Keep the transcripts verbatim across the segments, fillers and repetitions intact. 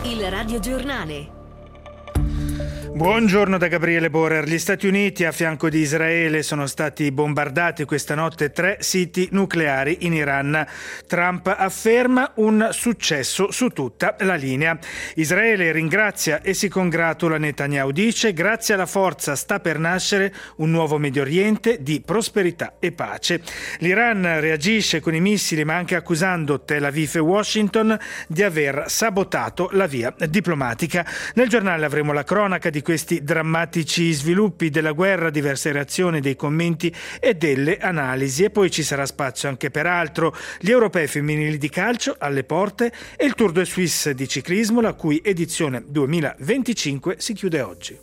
Il radiogiornale. Buongiorno da Gabriele Borer. Gli Stati Uniti a fianco di Israele sono stati bombardati questa notte tre siti nucleari in Iran. Trump afferma un successo su tutta la linea. Israele ringrazia e si congratula. Netanyahu dice: grazie alla forza sta per nascere un nuovo Medio Oriente di prosperità e pace. L'Iran reagisce con i missili, ma anche accusando Tel Aviv e Washington di aver sabotato la via diplomatica. Nel giornale avremo la cronaca di questi drammatici sviluppi della guerra, diverse reazioni, dei commenti e delle analisi, e poi ci sarà spazio anche per altro. Gli europei femminili di calcio alle porte e il Tour de Suisse di ciclismo, la cui edizione duemilaventicinque si chiude oggi.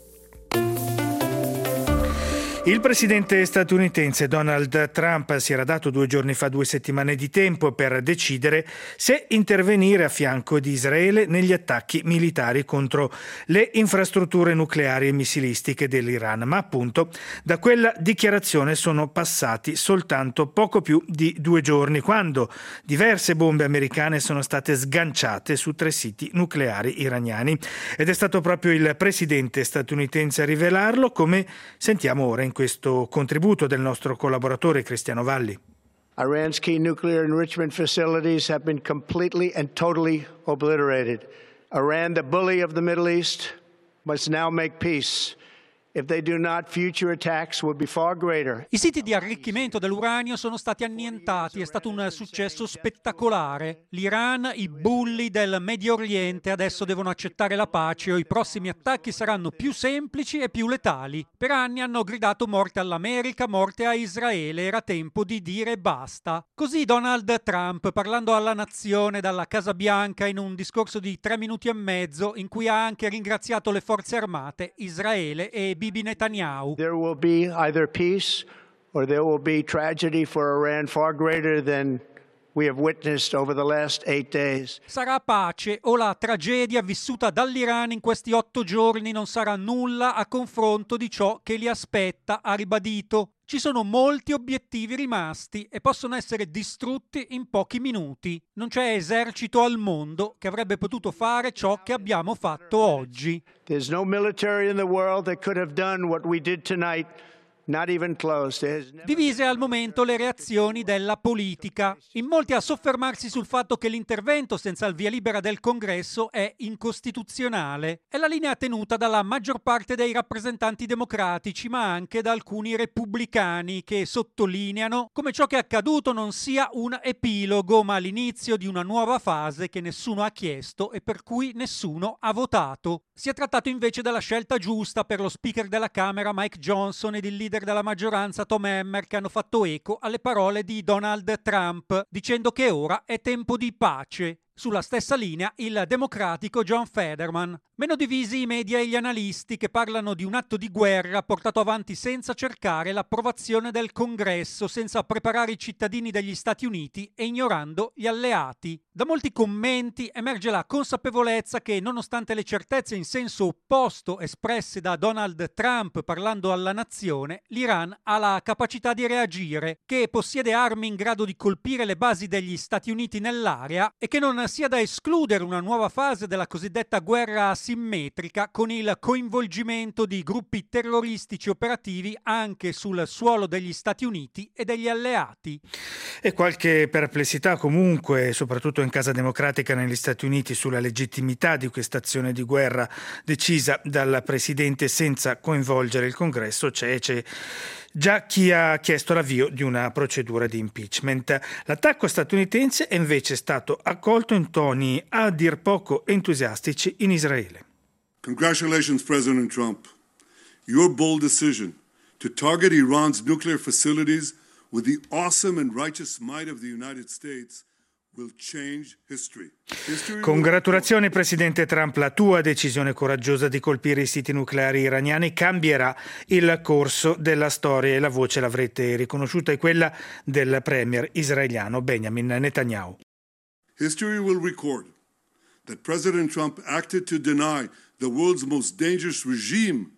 Il presidente statunitense Donald Trump si era dato due giorni fa due settimane di tempo per decidere se intervenire a fianco di Israele negli attacchi militari contro le infrastrutture nucleari e missilistiche dell'Iran, ma appunto da quella dichiarazione sono passati soltanto poco più di due giorni, quando diverse bombe americane sono state sganciate su tre siti nucleari iraniani. Ed è stato proprio il presidente statunitense a rivelarlo, come sentiamo ora in questo contributo del nostro collaboratore Cristiano Valli. Iran's key nuclear enrichment facilities have been completely and totally obliterated. Iran, the bully of the Middle East, must now make peace. If they do not, future attacks will be far greater. I siti di arricchimento dell'uranio sono stati annientati, è stato un successo spettacolare. L'Iran, i bulli del Medio Oriente, adesso devono accettare la pace o i prossimi attacchi saranno più semplici e più letali. Per anni hanno gridato morte all'America, morte a Israele, era tempo di dire basta. Così Donald Trump, parlando alla nazione dalla Casa Bianca in un discorso di tre minuti e mezzo, in cui ha anche ringraziato le forze armate, Israele e Bibi Netanyahu. There will be either peace or there will be tragedy for Iran far greater than we have witnessed over the last eight days. Sarà pace o la tragedia vissuta dall'Iran in questi otto giorni non sarà nulla a confronto di ciò che li aspetta, ha ribadito. Ci sono molti obiettivi rimasti e possono essere distrutti in pochi minuti. Non c'è esercito al mondo che avrebbe potuto fare ciò che abbiamo fatto oggi. There's no military in the world that could have done what we did tonight. Not even close. Divise al momento le reazioni della politica. In molti a soffermarsi sul fatto che l'intervento senza il via libera del Congresso è incostituzionale. È la linea tenuta dalla maggior parte dei rappresentanti democratici, ma anche da alcuni repubblicani, che sottolineano come ciò che è accaduto non sia un epilogo, ma l'inizio di una nuova fase che nessuno ha chiesto e per cui nessuno ha votato. Si è trattato invece della scelta giusta per lo speaker della Camera Mike Johnson ed il leader della maggioranza Tom Emmer, che hanno fatto eco alle parole di Donald Trump, dicendo che ora è tempo di pace. Sulla stessa linea il democratico John Fetterman. Meno divisi i media e gli analisti, che parlano di un atto di guerra portato avanti senza cercare l'approvazione del Congresso, senza preparare i cittadini degli Stati Uniti e ignorando gli alleati. Da molti commenti emerge la consapevolezza che, nonostante le certezze in senso opposto espresse da Donald Trump parlando alla nazione, l'Iran ha la capacità di reagire, che possiede armi in grado di colpire le basi degli Stati Uniti nell'area e che non sia da escludere una nuova fase della cosiddetta guerra asimmetrica, con il coinvolgimento di gruppi terroristici operativi anche sul suolo degli Stati Uniti e degli alleati. E qualche perplessità comunque, soprattutto in Casa Democratica negli Stati Uniti, sulla legittimità di questa azione di guerra decisa dal presidente senza coinvolgere il Congresso. C'è, c'è già chi ha chiesto l'avvio di una procedura di impeachment. L'attacco statunitense è invece stato accolto in toni a dir poco entusiastici in Israele. Congratulations, President Trump. Your bold decision to target Iran's nuclear facilities with the awesome and righteous might of the United States will change history. Congratulazioni Presidente Trump, la tua decisione coraggiosa di colpire i siti nucleari iraniani cambierà il corso della storia, e la voce l'avrete riconosciuta, è quella del premier israeliano Benjamin Netanyahu. History will record that President Trump acted to deny the world's most dangerous regime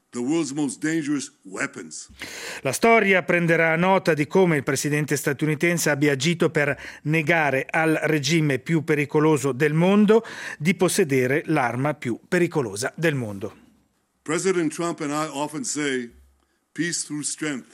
the world's most dangerous weapons. La storia prenderà nota di come il presidente statunitense abbia agito per negare al regime più pericoloso del mondo di possedere l'arma più pericolosa del mondo. President Trump and I often say, peace through strength.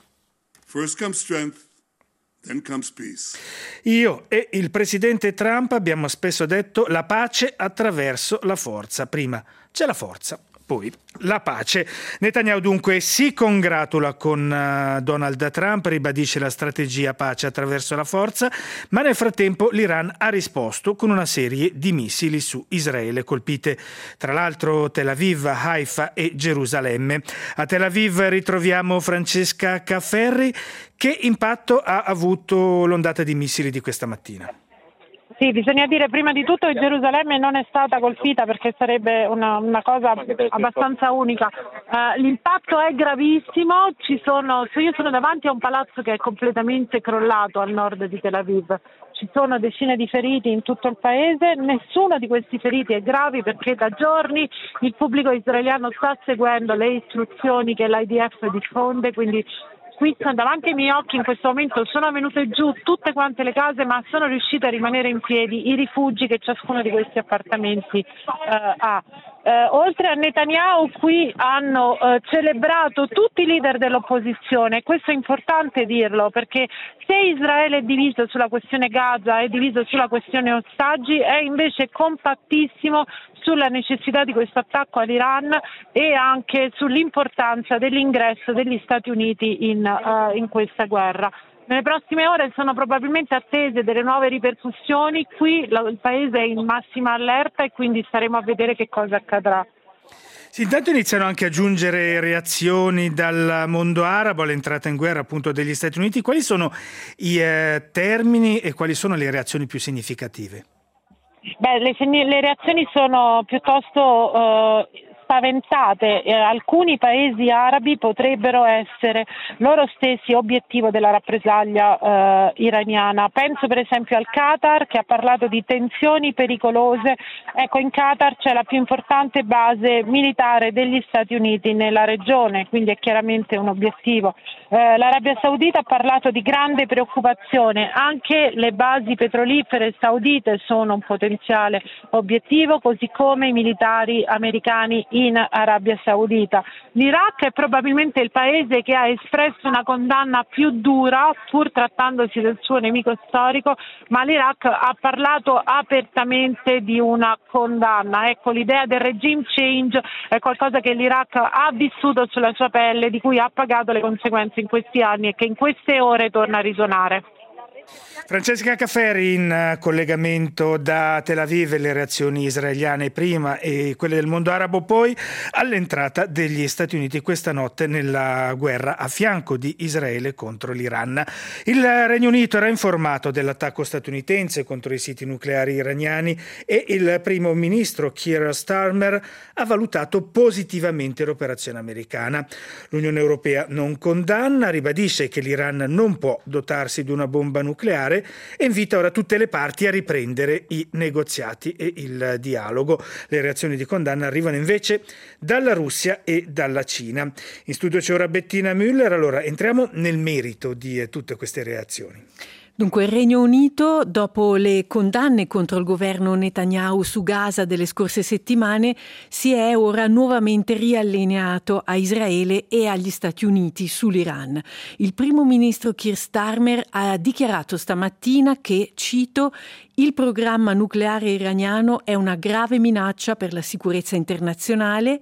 First comes strength, then comes peace. Io e il presidente Trump abbiamo spesso detto la pace attraverso la forza. Prima c'è la forza, poi la pace. Netanyahu dunque si congratula con uh, Donald Trump, ribadisce la strategia pace attraverso la forza, ma nel frattempo l'Iran ha risposto con una serie di missili su Israele, colpite tra l'altro Tel Aviv, Haifa e Gerusalemme. A Tel Aviv ritroviamo Francesca Cafferri. Che impatto ha avuto l'ondata di missili di questa mattina? Sì, bisogna dire prima di tutto che Gerusalemme non è stata colpita perché sarebbe una, una cosa abbastanza unica. Uh, l'impatto è gravissimo, ci sono, io sono davanti a un palazzo che è completamente crollato al nord di Tel Aviv. Ci sono decine di feriti in tutto il paese, nessuno di questi feriti è grave perché da giorni il pubblico israeliano sta seguendo le istruzioni che l'I D F diffonde, quindi qui davanti ai miei occhi in questo momento sono venute giù tutte quante le case, ma sono riuscite a rimanere in piedi i rifugi che ciascuno di questi appartamenti eh, ha. Eh, oltre a Netanyahu qui hanno eh, celebrato tutti i leader dell'opposizione, questo è importante dirlo perché se Israele è diviso sulla questione Gaza, è diviso sulla questione ostaggi, è invece compattissimo sulla necessità di questo attacco all'Iran e anche sull'importanza dell'ingresso degli Stati Uniti in, uh, in questa guerra. Nelle prossime ore sono probabilmente attese delle nuove ripercussioni, qui la, il paese è in massima allerta e quindi staremo a vedere che cosa accadrà. Sì, intanto iniziano anche a giungere reazioni dal mondo arabo all'entrata in guerra appunto degli Stati Uniti. Quali sono i eh, termini e quali sono le reazioni più significative? Beh, le, le reazioni sono piuttosto eh, spaventate. Eh, alcuni paesi arabi potrebbero essere loro stessi obiettivo della rappresaglia eh, iraniana. Penso per esempio al Qatar che ha parlato di tensioni pericolose. Ecco, in Qatar c'è la più importante base militare degli Stati Uniti nella regione, quindi è chiaramente un obiettivo. Eh, L'Arabia Saudita ha parlato di grande preoccupazione, anche le basi petrolifere saudite sono un potenziale obiettivo, così come i militari americani in Arabia Saudita. L'Iraq è probabilmente il paese che ha espresso una condanna più dura, pur trattandosi del suo nemico storico, ma l'Iraq ha parlato apertamente di una condanna. Ecco, l'idea del regime change è qualcosa che l'Iraq ha vissuto sulla sua pelle, di cui ha pagato le conseguenze in questi anni e che in queste ore torna a risuonare. Francesca Cafferri in collegamento da Tel Aviv, le reazioni israeliane prima e quelle del mondo arabo poi all'entrata degli Stati Uniti questa notte nella guerra a fianco di Israele contro l'Iran. Il Regno Unito era informato dell'attacco statunitense contro i siti nucleari iraniani e il primo ministro Keir Starmer ha valutato positivamente l'operazione americana. L'Unione Europea non condanna, ribadisce che l'Iran non può dotarsi di una bomba nucleare e invita ora tutte le parti a riprendere i negoziati e il dialogo. Le reazioni di condanna arrivano invece dalla Russia e dalla Cina. In studio c'è ora Bettina Müller. Allora entriamo nel merito di tutte queste reazioni. Dunque il Regno Unito, dopo le condanne contro il governo Netanyahu su Gaza delle scorse settimane, si è ora nuovamente riallineato a Israele e agli Stati Uniti sull'Iran. Il primo ministro Keir Starmer ha dichiarato stamattina che, cito, il programma nucleare iraniano è una grave minaccia per la sicurezza internazionale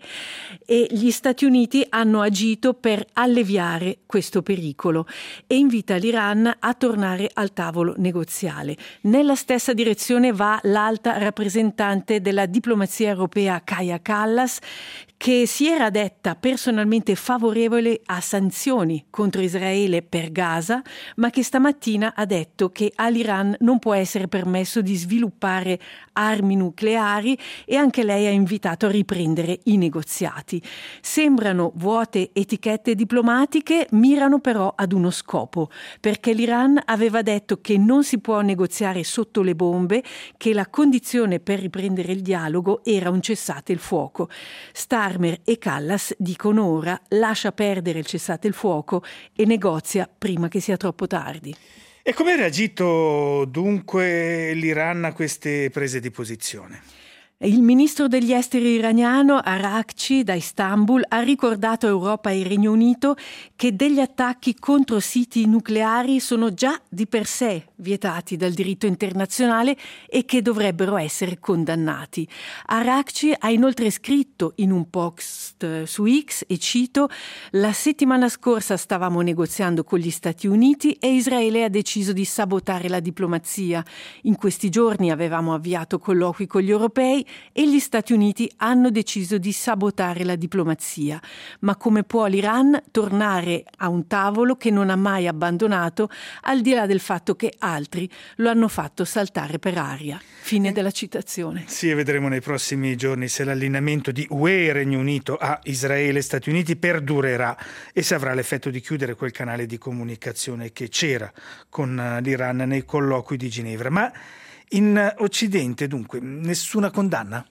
e gli Stati Uniti hanno agito per alleviare questo pericolo e invita l'Iran a tornare al tavolo negoziale. Nella stessa direzione va l'alta rappresentante della diplomazia europea Kaja Kallas, che si era detta personalmente favorevole a sanzioni contro Israele per Gaza, ma che stamattina ha detto che all'Iran non può essere permesso di sviluppare armi nucleari e anche lei ha invitato a riprendere i negoziati. Sembrano vuote etichette diplomatiche, mirano però ad uno scopo, perché l'Iran aveva detto detto che non si può negoziare sotto le bombe, che la condizione per riprendere il dialogo era un cessate il fuoco. Starmer e Kallas dicono ora lascia perdere il cessate il fuoco e negozia prima che sia troppo tardi. E come ha reagito dunque l'Iran a queste prese di posizione? Il ministro degli esteri iraniano Araghchi da Istanbul ha ricordato a Europa e Regno Unito che degli attacchi contro siti nucleari sono già di per sé vietati dal diritto internazionale e che dovrebbero essere condannati. Araghchi ha inoltre scritto in un post su X, e cito: «La settimana scorsa stavamo negoziando con gli Stati Uniti e Israele ha deciso di sabotare la diplomazia. In questi giorni avevamo avviato colloqui con gli europei e gli Stati Uniti hanno deciso di sabotare la diplomazia. Ma come può l'Iran tornare a un tavolo che non ha mai abbandonato, al di là del fatto che altri lo hanno fatto saltare per aria?» Fine della citazione. Sì, e vedremo nei prossimi giorni se l'allineamento di U E e Regno Unito a Israele e Stati Uniti perdurerà e se avrà l'effetto di chiudere quel canale di comunicazione che c'era con l'Iran nei colloqui di Ginevra. Ma in Occidente, dunque, nessuna condanna?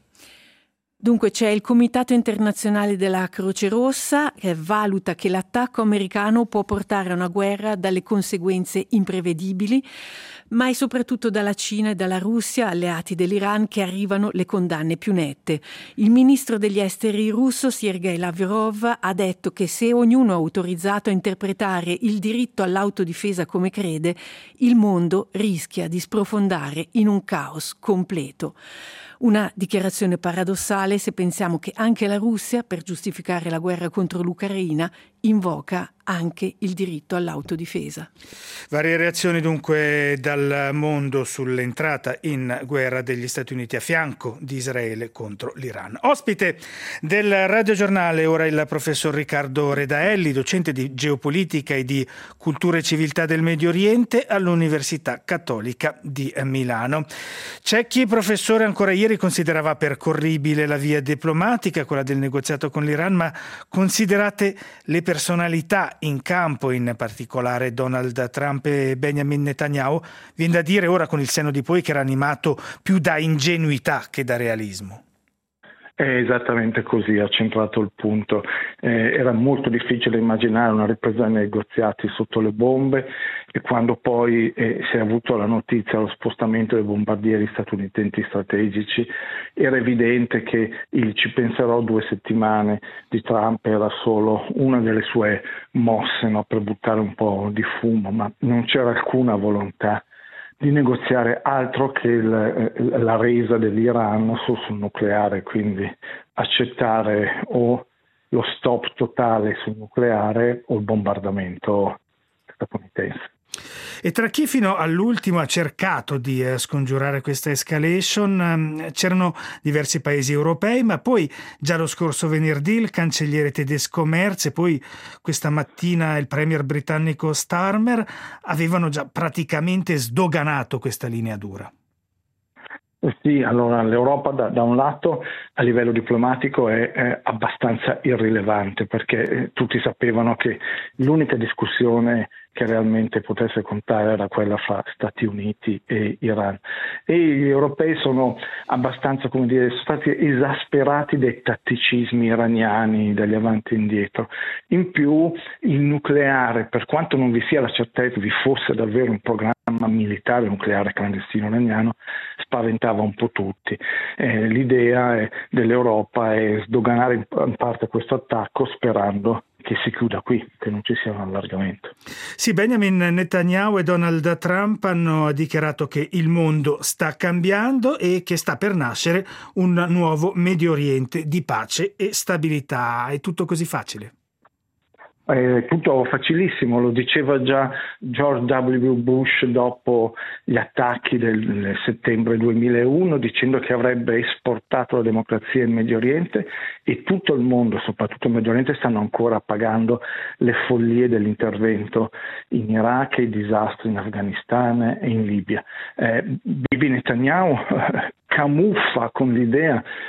Dunque c'è il Comitato Internazionale della Croce Rossa che valuta che l'attacco americano può portare a una guerra dalle conseguenze imprevedibili, ma è soprattutto dalla Cina e dalla Russia, alleati dell'Iran, che arrivano le condanne più nette. Il ministro degli esteri russo Sergei Lavrov ha detto che se ognuno è autorizzato a interpretare il diritto all'autodifesa come crede, il mondo rischia di sprofondare in un caos completo. Una dichiarazione paradossale se pensiamo che anche la Russia, per giustificare la guerra contro l'Ucraina, invoca anche il diritto all'autodifesa. Varie reazioni dunque dal mondo sull'entrata in guerra degli Stati Uniti a fianco di Israele contro l'Iran. Ospite del radiogiornale ora il professor Riccardo Redaelli, docente di geopolitica e di cultura e civiltà del Medio Oriente all'Università Cattolica di Milano. C'è chi, professore, ancora ieri considerava percorribile la via diplomatica, quella del negoziato con l'Iran, ma considerate le personalità in campo, in particolare Donald Trump e Benjamin Netanyahu, viene da dire ora con il senno di poi che era animato più da ingenuità che da realismo. È esattamente così, ha centrato il punto. Eh, era molto difficile immaginare una ripresa dei negoziati sotto le bombe e quando poi eh, si è avuto la notizia, lo spostamento dei bombardieri statunitensi strategici, era evidente che il ci penserò due settimane di Trump era solo una delle sue mosse, no, per buttare un po' di fumo, ma non c'era alcuna volontà di negoziare altro che il, la resa dell'Iran sul, sul nucleare, quindi accettare o lo stop totale sul nucleare o il bombardamento statunitense. E tra chi fino all'ultimo ha cercato di eh, scongiurare questa escalation ehm, c'erano diversi paesi europei, ma poi già lo scorso venerdì il cancelliere tedesco Merz e poi questa mattina il premier britannico Starmer avevano già praticamente sdoganato questa linea dura. Sì, allora l'Europa da, da un lato a livello diplomatico è, è abbastanza irrilevante perché eh, tutti sapevano che l'unica discussione che realmente potesse contare era quella fra Stati Uniti e Iran e gli europei sono abbastanza, come dire, sono stati esasperati dai tatticismi iraniani, dagli avanti e indietro. In più il nucleare, per quanto non vi sia la certezza vi fosse davvero un programma militare nucleare clandestino iraniano, spaventava un po' tutti. Eh, l'idea è, dell'Europa è sdoganare in, in parte questo attacco sperando che si chiuda qui, che non ci sia un allargamento. Sì, Benjamin Netanyahu e Donald Trump hanno dichiarato che il mondo sta cambiando e che sta per nascere un nuovo Medio Oriente di pace e stabilità. È tutto così facile? È tutto facilissimo, lo diceva già George W. Bush dopo gli attacchi del settembre duemilauno, dicendo che avrebbe esportato la democrazia in Medio Oriente e tutto il mondo, soprattutto il Medio Oriente, stanno ancora pagando le follie dell'intervento in Iraq e i disastri in Afghanistan e in Libia. Eh, Bibi Netanyahu camuffa con l'idea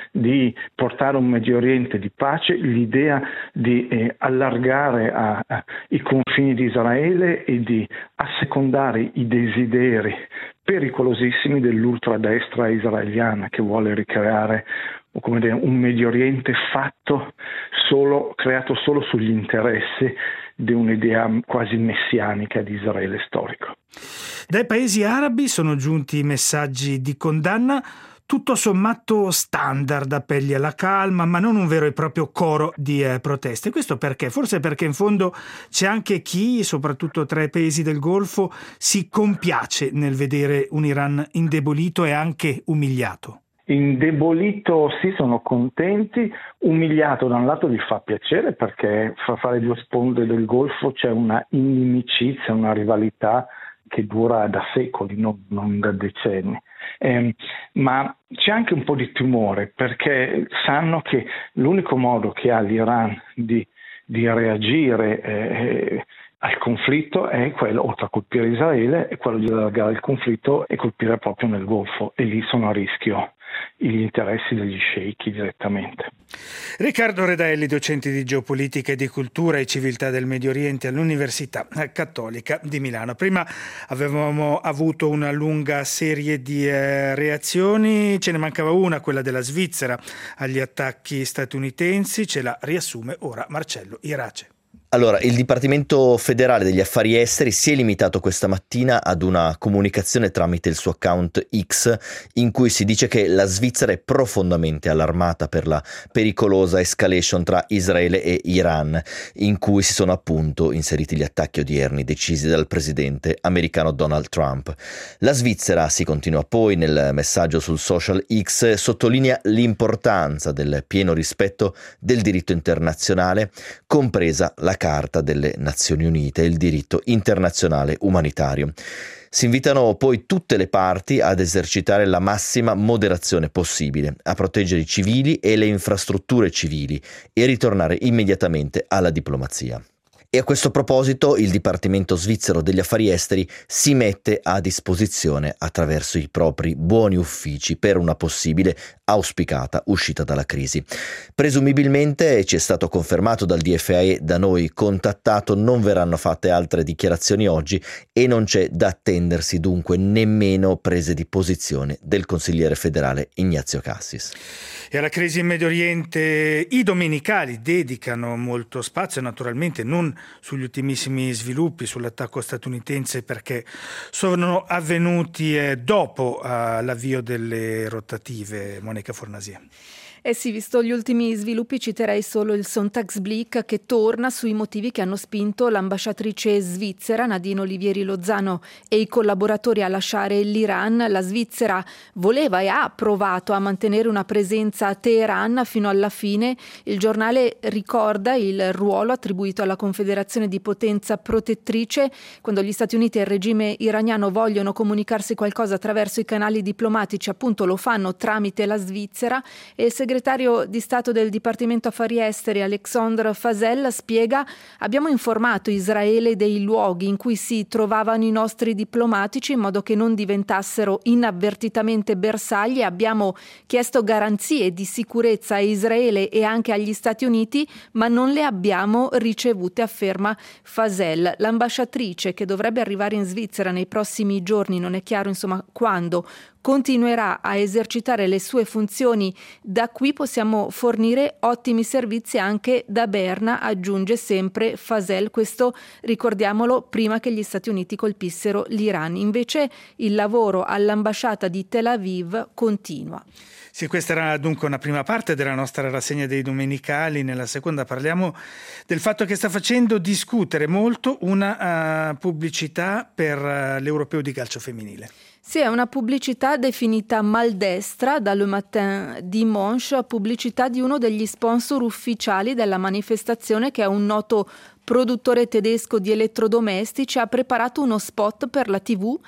di portare un Medio Oriente di pace, l'idea di eh, allargare a, a, i confini di Israele e di assecondare i desideri pericolosissimi dell'ultradestra israeliana che vuole ricreare come dire, un Medio Oriente fatto solo, creato solo sugli interessi di un'idea quasi messianica di Israele storico. Dai paesi arabi sono giunti messaggi di condanna, tutto sommato standard, appelli alla calma, ma non un vero e proprio coro di eh, proteste. Questo perché? Forse perché in fondo c'è anche chi, soprattutto tra i paesi del Golfo, si compiace nel vedere un Iran indebolito e anche umiliato. Indebolito sì, sono contenti, umiliato da un lato gli fa piacere perché fra fare due sponde del Golfo c'è una inimicizia, una rivalità che dura da secoli, non, non da decenni. Eh, ma c'è anche un po' di timore perché sanno che l'unico modo che ha l'Iran di, di reagire eh, al conflitto è quello, oltre a colpire Israele, è quello di allargare il conflitto e colpire proprio nel Golfo, e lì sono a rischio gli interessi degli sceicchi direttamente. Riccardo Redaelli, docente di geopolitica e di cultura e civiltà del Medio Oriente all'Università Cattolica di Milano. Prima avevamo avuto una lunga serie di eh, reazioni, ce ne mancava una, quella della Svizzera agli attacchi statunitensi, ce la riassume ora Marcello Irace. Allora, il Dipartimento federale degli affari esteri si è limitato questa mattina ad una comunicazione tramite il suo account X in cui si dice che la Svizzera è profondamente allarmata per la pericolosa escalation tra Israele e Iran, in cui si sono appunto inseriti gli attacchi odierni decisi dal presidente americano Donald Trump. La Svizzera, si continua poi nel messaggio sul social X, sottolinea l'importanza del pieno rispetto del diritto internazionale, compresa la Carta delle Nazioni Unite e il diritto internazionale umanitario. Si invitano poi tutte le parti ad esercitare la massima moderazione possibile, a proteggere i civili e le infrastrutture civili e ritornare immediatamente alla diplomazia. E a questo proposito il Dipartimento svizzero degli affari esteri si mette a disposizione attraverso i propri buoni uffici per una possibile auspicata uscita dalla crisi. Presumibilmente, ci è stato confermato dal D F I da noi contattato, non verranno fatte altre dichiarazioni oggi e non c'è da attendersi dunque nemmeno prese di posizione del consigliere federale Ignazio Cassis. E alla crisi in Medio Oriente i domenicali dedicano molto spazio, naturalmente non sugli ultimissimi sviluppi, sull'attacco statunitense, perché sono avvenuti eh, dopo eh, l'avvio delle rotative. Monica Fornasia. Eh sì, visto gli ultimi sviluppi citerei solo il Sonntagsblick che torna sui motivi che hanno spinto l'ambasciatrice svizzera Nadine Olivieri Lozano e i collaboratori a lasciare l'Iran. La Svizzera voleva e ha provato a mantenere una presenza a Teheran fino alla fine. Il giornale ricorda il ruolo attribuito alla Confederazione di Potenza Protettrice. Quando gli Stati Uniti e il regime iraniano vogliono comunicarsi qualcosa attraverso i canali diplomatici, appunto lo fanno tramite la Svizzera, e il segretario di Stato del Dipartimento Affari Esteri Alexandre Fasel spiega: abbiamo informato Israele dei luoghi in cui si trovavano i nostri diplomatici in modo che non diventassero inavvertitamente bersagli, abbiamo chiesto garanzie di sicurezza a Israele e anche agli Stati Uniti, ma non le abbiamo ricevute, afferma Fasel. L'ambasciatrice, che dovrebbe arrivare in Svizzera nei prossimi giorni, non è chiaro insomma quando, continuerà a esercitare le sue funzioni da qui. Possiamo fornire ottimi servizi anche da Berna, aggiunge sempre Fasel. Questo, ricordiamolo, prima che gli Stati Uniti colpissero l'Iran. Invece il lavoro all'ambasciata di Tel Aviv continua. Sì, questa era dunque una prima parte della nostra rassegna dei domenicali. Nella seconda parliamo del fatto che sta facendo discutere molto una uh, pubblicità per uh, l'Europeo di calcio femminile. Sì, è una pubblicità definita maldestra da Le Matin Dimanche, pubblicità di uno degli sponsor ufficiali della manifestazione, che è un noto produttore tedesco di elettrodomestici. Ha preparato uno spot per la tivù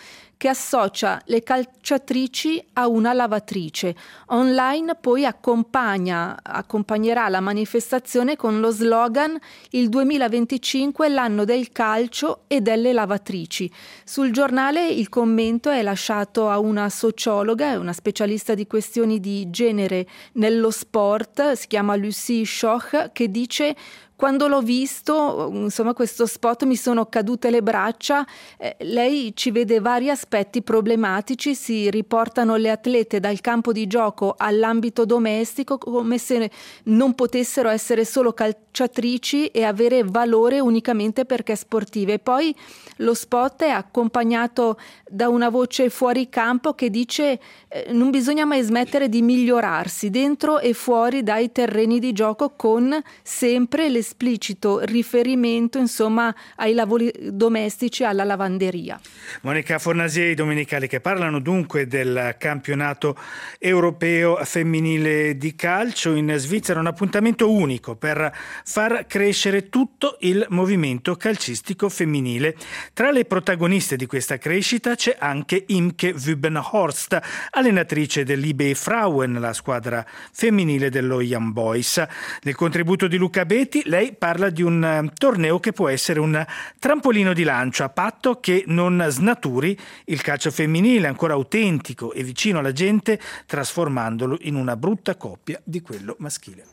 che associa le calciatrici a una lavatrice. Online poi accompagna, accompagnerà la manifestazione con lo slogan «Il duemilaventicinque è l'anno del calcio e delle lavatrici». Sul giornale il commento è lasciato a una sociologa, una specialista di questioni di genere nello sport, si chiama Lucie Schoch, che dice: quando l'ho visto, insomma, questo spot mi sono cadute le braccia. Eh, lei ci vede vari aspetti problematici, si riportano le atlete dal campo di gioco all'ambito domestico come se non potessero essere solo calciatrici e avere valore unicamente perché sportive. Poi lo spot è accompagnato da una voce fuori campo che dice eh, non bisogna mai smettere di migliorarsi dentro e fuori dai terreni di gioco, con sempre le esplicito riferimento, insomma, ai lavori domestici, alla lavanderia. Monica Fornasieri, Domenicali, che parlano dunque del campionato europeo femminile di calcio in Svizzera, un appuntamento unico per far crescere tutto il movimento calcistico femminile. Tra le protagoniste di questa crescita c'è anche Imke Wübenhorst, allenatrice dell'I B Frauen, la squadra femminile dello Young Boys. Nel contributo di Luca Betti, lei parla di un torneo che può essere un trampolino di lancio a patto che non snaturi il calcio femminile, ancora autentico e vicino alla gente, trasformandolo in una brutta copia di quello maschile.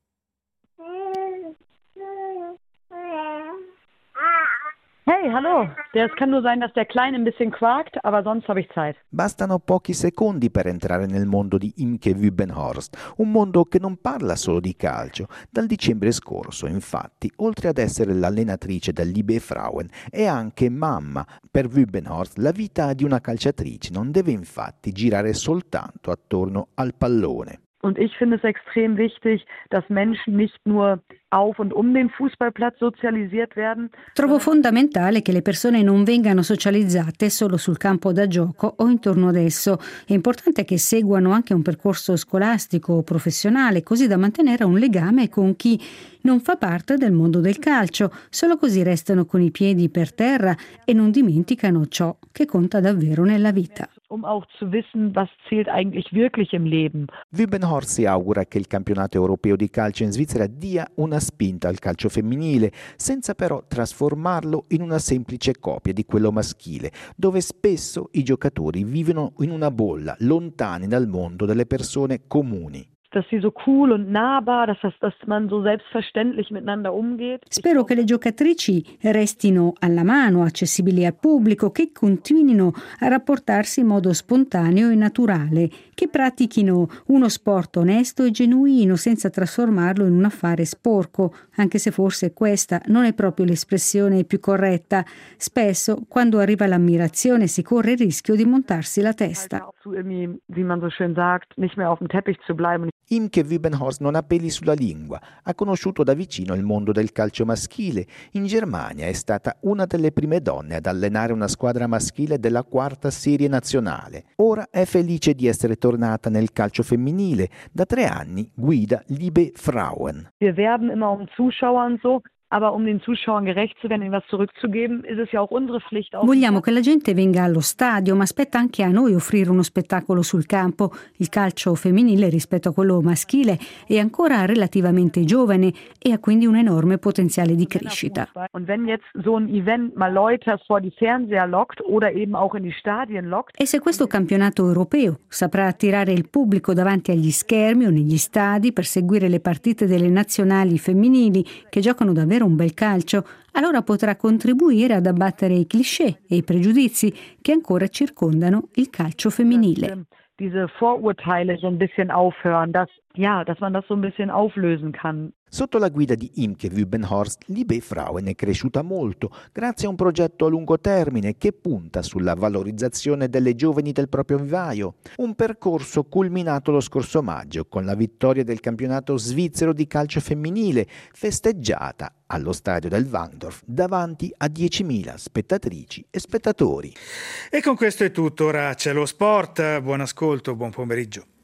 Hey, hallo. Es kann nur sein, dass der Kleine ein bisschen quakt, aber sonst habe ich Zeit. Bastano pochi secondi per entrare nel mondo di Imke Wübenhorst, un mondo che non parla solo di calcio. Dal dicembre scorso, infatti, oltre ad essere l'allenatrice dell'I B Frauen, è anche mamma. Per Wübenhorst la vita di una calciatrice non deve infatti girare soltanto attorno al pallone. Und ich finde es extrem wichtig, dass Menschen nicht nur auf und um den Fußballplatz sozialisiert werden. Trovo fondamentale che le persone non vengano socializzate solo sul campo da gioco o intorno ad esso. È importante che seguano anche un percorso scolastico o professionale, così da mantenere un legame con chi non fa parte del mondo del calcio. Solo così restano con i piedi per terra e non dimenticano ciò che conta davvero nella vita. Um auch zu wissen, was zählt eigentlich wirklich im Leben. Wübenhorst si augura che il campionato europeo di calcio in Svizzera dia una spinta al calcio femminile, senza però trasformarlo in una semplice copia di quello maschile, dove spesso i giocatori vivono in una bolla, lontani dal mondo delle persone comuni. Dass sie so cool und nahbar, dass, das, dass man so selbstverständlich miteinander umgeht. Spero che le giocatrici restino alla mano, accessibili al pubblico, che continuino a rapportarsi in modo spontaneo e naturale, che pratichino uno sport onesto e genuino senza trasformarlo in un affare sporco, anche se forse questa non è proprio l'espressione più corretta. Spesso, quando arriva l'ammirazione, si corre il rischio di montarsi la testa. Wie man so schön sagt, nicht mehr auf dem Teppich zu bleiben. Imke Wübenhorst non ha peli sulla lingua, ha conosciuto da vicino il mondo del calcio maschile. In Germania è stata una delle prime donne ad allenare una squadra maschile della quarta serie nazionale. Ora è felice di essere tornata nel calcio femminile. Da tre anni guida l'I B Frauen. Wir werben immer um Zuschauer und so. Aber um den Zuschauern gerecht zu werden, ihnen was zurückzugeben, ist es ja auch unsere Pflicht. Vogliamo che la gente venga allo stadio, ma spetta anche a noi offrire uno spettacolo sul campo. Il calcio femminile rispetto a quello maschile è ancora relativamente giovane e ha quindi un enorme potenziale di crescita. Und wenn jetzt so ein Event mal Leute vor die Fernseher lockt oder eben auch in die Stadien lockt. E se questo campionato europeo saprà attirare il pubblico davanti agli schermi o negli stadi per seguire le partite delle nazionali femminili che giocano davvero un bel calcio, allora potrà contribuire ad abbattere i cliché e i pregiudizi che ancora circondano il calcio femminile. Diese Vorurteile so ein bisschen aufhören, dass, ja, dass man das so ein bisschen auflösen kann. Sotto la guida di Imke Wübenhorst, l'I B Frauen è cresciuta molto grazie a un progetto a lungo termine che punta sulla valorizzazione delle giovani del proprio vivaio. Un percorso culminato lo scorso maggio con la vittoria del campionato svizzero di calcio femminile, festeggiata allo stadio del Wangdorf davanti a diecimila spettatrici e spettatori. E con questo è tutto, ora c'è lo sport. Buon ascolto, buon pomeriggio.